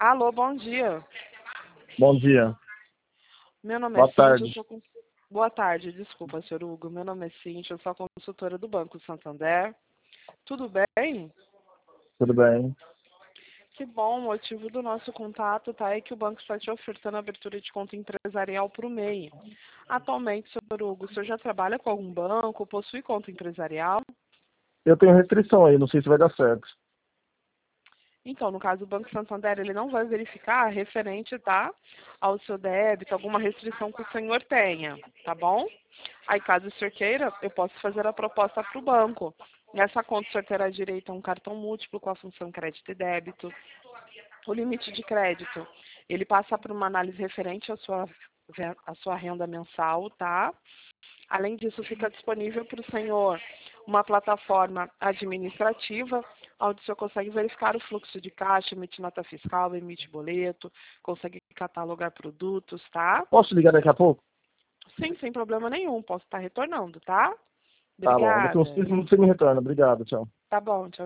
Alô, bom dia. Bom dia. Meu nome Boa é Cíntia, tarde. eu sou Boa tarde, desculpa, senhor Hugo. Meu nome é Cíntia, eu sou a consultora do Banco Santander. Tudo bem? Tudo bem? Que bom, o motivo do nosso contato é que o banco está te ofertando abertura de conta empresarial para o MEI. Atualmente, senhor Hugo, o senhor já trabalha com algum banco, possui conta empresarial? Eu tenho restrição aí, não sei se vai dar certo. Então, no caso do Banco Santander, ele não vai verificar referente, tá, ao seu débito, alguma restrição que o senhor tenha, tá bom? Aí, caso o senhor queira, eu posso fazer a proposta para o banco. Nessa conta, o senhor terá direito a um cartão múltiplo com a função crédito e débito. O limite de crédito, ele passa por uma análise referente à sua renda mensal, tá? Além disso, fica disponível para o senhor uma plataforma administrativa, onde o senhor consegue verificar o fluxo de caixa, emite nota fiscal, emite boleto, consegue catalogar produtos, tá? Posso ligar daqui a pouco? Sim, sem problema nenhum, posso estar retornando, tá? Tá bom, daqui uns Obrigada. 15 minutos você me retorna. Obrigado, tchau. Tá bom, tchau.